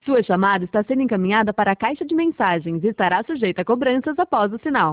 Sua chamada está sendo encaminhada para a caixa de mensagens e estará sujeita a cobranças após o sinal.